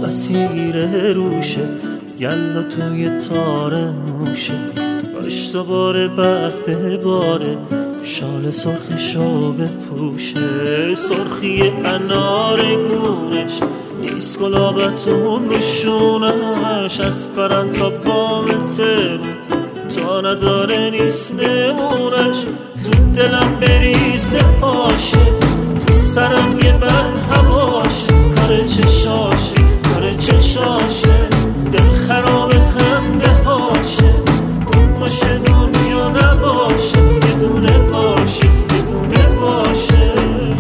اسیر روشه، گندا توی تار موشه، باش دوباره بعد بباره، شال سرخشو بپوشه، سرخی انار گونش، نیست گلابتون روشونش، از پرن تا بام ترون تا نداره نیست نمونش، تو دلم بریز نپاشه، تو سرم یه بر هواشه، کار چشاشه کار چشاشه، دل خراب خنده هاشه، اون باشه دنیا نباشه، یه دونه باشه یه دونه باشه.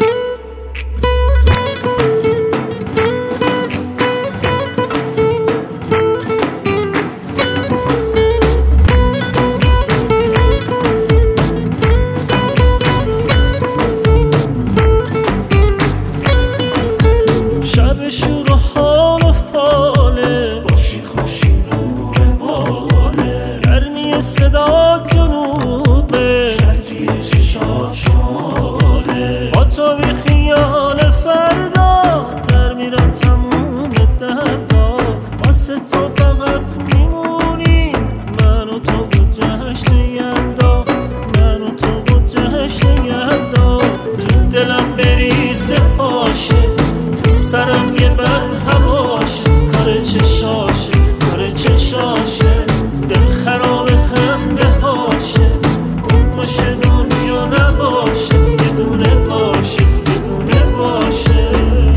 شب شور و حال و فاله، باشی خوشی نور باله، گرمی صدا جنوبه، شرجی چشات شماله، با تو بی خیال فردا در میرم تموم دردا، واسه تو فقط میمونی من و تو با جشن یلدا، من و تو با جشن یلدا، تو دلم بریز نپاشه، سرم یه بر هواشه، کار چشاشه کار چشاشه، دل خراب خنده هاشه، اون باشه دنیا نباشه، یه دونه باشه یه دونه باشه.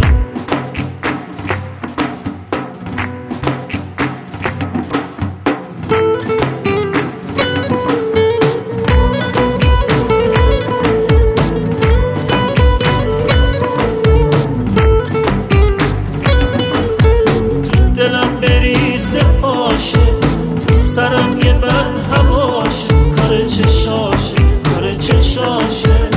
دلم بریز نپاشه، تو سرم یه بر هواشه، کار چشاشه کار چشاشه.